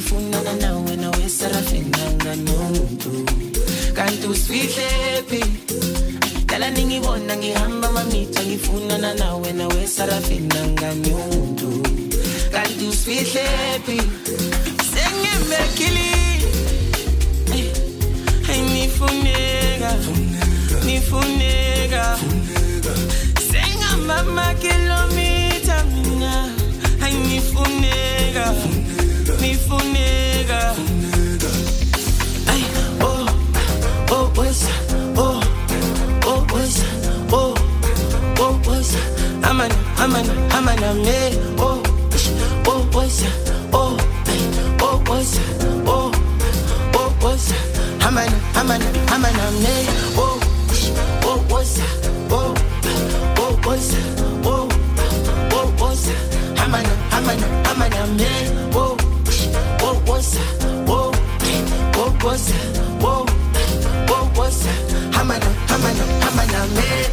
ngifunana nawe nawe Sarafina nganomuntu kanti usifihlephi dala ningibona ngihamba mamita ngifunana nawe nawe Sarafina nganomuntu kanti usifihlephi sengembekili nifuneka sengamba kilomita mina ay nifuneka ay boys boys amana me boys boys amana me boys amana me amana me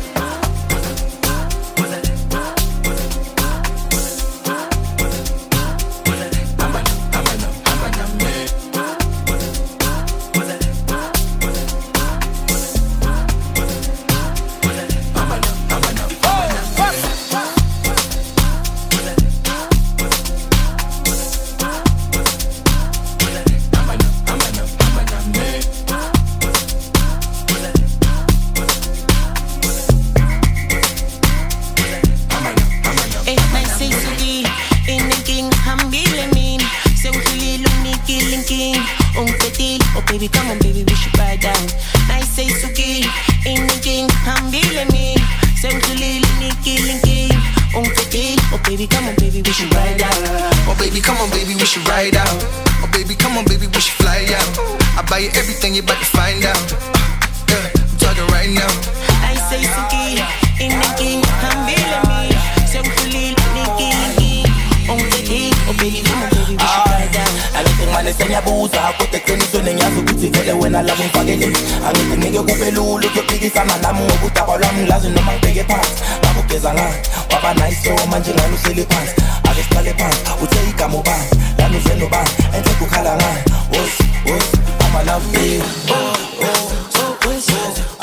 Baby, come on, baby, we should ride down. Nice say suki, ain't thinking, I'm feeling me. Say we should linky. Oh baby, come on, baby, we should ride out. Oh baby, come on, baby, we should ride out. Oh baby, come on, baby, we should fly out. I buy you everything you about to find out. Yeah, I'm talking right now. Nice say suki, ain't thinking, I'm feeling me. Say we should linky. Oh baby, come on, baby, we should ride out. Manesenya buza kuteqiniso nenyazo ukuthi vele wena labo ngifakele angithi ngeke kube lula ukuphikisana nami ngokudaba lwami lazi noma ngibheke phansi bakugeza ngani waba nice so manje ngani usele phansi ake siqale phansi uthe igama ubani lana uze nobani enhle kukhala ngani wosi ama love you